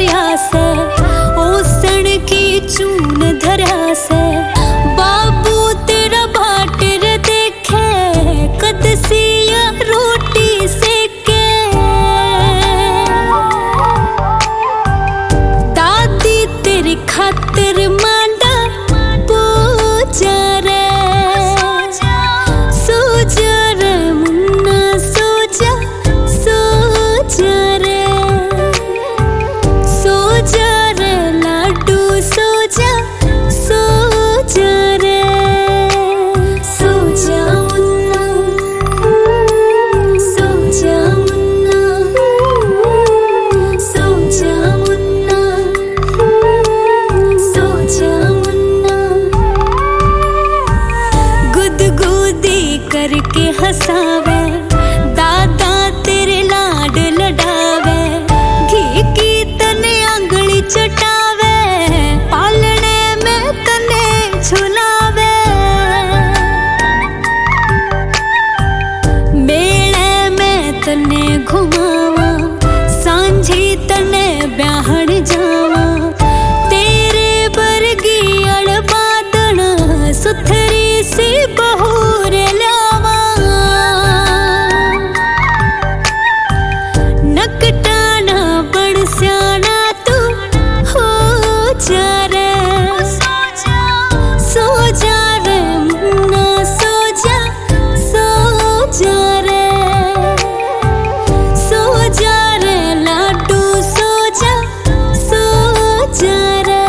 पिया से ओसण की चून धरा से बाबू तेरा भाटर देखे कदसिया रोटी सेके दादी तेरी खातिर मांडा पूजा रे सोजा रे मुन्ना सोजा सोजा रे सोजा रे लाडू सोजा सोजा रे सोजा मुन्ना सोजा मुन्ना सोजा मुन्ना सोजा मुन्ना गुदगुदी करके हंसावे दादा तेरे लाड लडावे घी की तने आंगली चटावे पालने में तने झुलावे मेले में तने घुमावा सांझी तने ब्याहण जावा तेरे बरगी अड़बादण सुथरी सी बहूर लावा नकटाना बड़ स्याना तू हो जा रे सोजा रे मुन्ना सोजा सोजा रे सोजा रे लाडू सोजा सोजा रे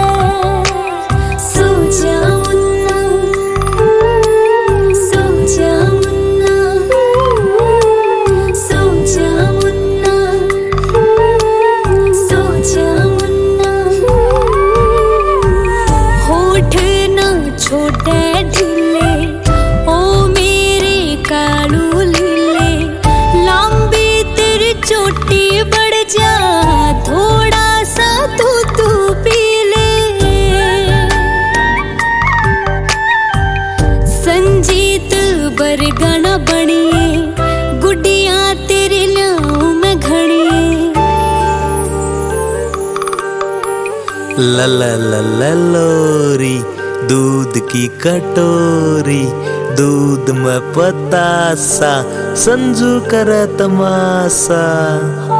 सोजा मुन्ना सोजा मुन्ना सोजा मुन्ना सोजा मुन्ना होठ न छोटे ढीले ओ मेरे कालू लीले लंबी तेरी चोटी बढ़ जा थोड़ा सा तू पी ले संजीत बरगना बनिए गुड्डियां तेरे लाऊं मैं घड़ी ला लोरी दूध की कटोरी दूध में पतासा संजू कर तमाशा।